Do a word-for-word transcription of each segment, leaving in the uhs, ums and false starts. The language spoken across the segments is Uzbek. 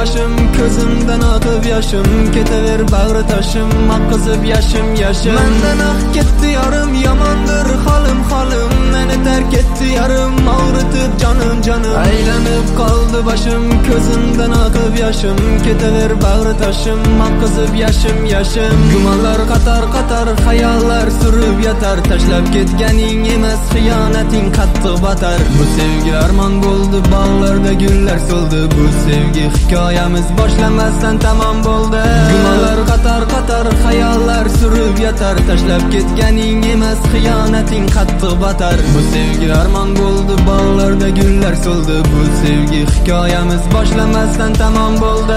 bashim, ko'zimdan oqib yoshim, ketaver bag'ri toshim, oqqizib yashim yashim. Mendan oq ketdi yorim, yomondir holim holim, meni tark etdi yarim, og'ritib jonim jonim. Aylanib qoldi bashim, ko'zimdan oqib yoshim, ketaver bag'ri toshim, oqqizib yashim yashim. Gumonlar qator qator, xayollar surib yotar, tashlab ketganing emas, xiyonating qattiq batar. Bu sevgi armon bo'ldi, bog'larda gullar so'ldi, bu sevgi hikoyamiz boshlamasdan tamom bo'ldi. Gumonlar qator qator, xayollar surib yotar, tashlab ketganing emas, xiyonating qattiq batar. Bu sevgi armon bo'ldi, bog'larda gullar so'ldi, bu sevgi hikoyamiz boshlamasdan tamom bo'ldi.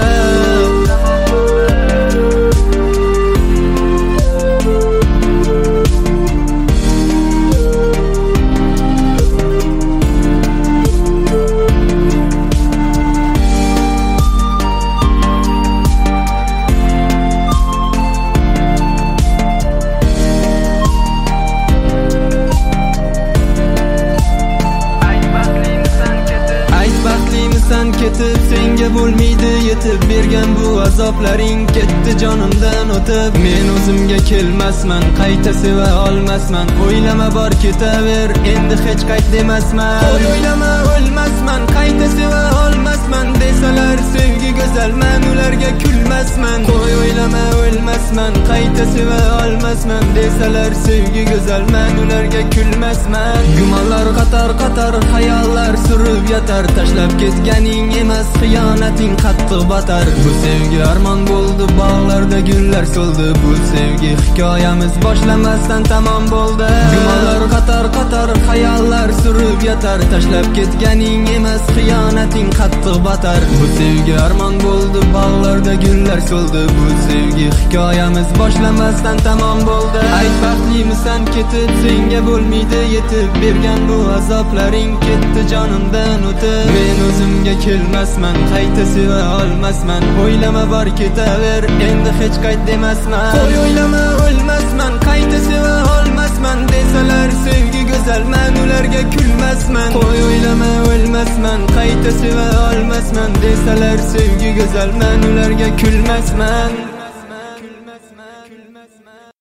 Sen ketib, senga bo'lmaydi yetib, bergan bu azoblaring ketdi jonimdan o'tib. Men o'zimga kelmasman, qayta seva olmasman, o'ylama bor ketaver, endi hech qayt demasman. Qo'y o'ylama o'lmasman, qayta seva olmasman, desalar sevgi go'zal, men ularga kulmasman. Qo'y o'ylama o'lmasman, qayta seva olmasman, desalar sevgi go'zal, men ularga kulmasman. Gumonlar qator qator, xayollar surib yotar, tashlab ketganing emas, xiyonating qattiq batar. Bu sevgi armon bo'ldi, bog'larda gullar so'ldi, bu sevgi hikoyamiz boshlamasdan tamom bo'ldi. Gumonlar qator qator, xayollar surib yotar, tashlab ketganing emas, xiyonating qattiq batar. Bu sevgi armon bo'ldi, bog'larda gullar so'ldi, bu sevgi hikoyamiz boshlamasdan tamom bo'ldi. Ayt baxtlimisan ketib, senga bo'lmaydi yetib, bergan bu azoblaring ketdi jonimdan o'tib. Men o'zimga kelmasman, qayta seva olmasman, o'ylama bor ketaver, endi hech qayt demasman. Qo'y o'ylama o'lmasman, qayta seva olmasman, desalar sevgi go'zal, men ularga kulmasman. Qo'y o'ylama o'lmasman, qayta seva olmasman, desalar sevgi go'zal, men ularga kulmasman.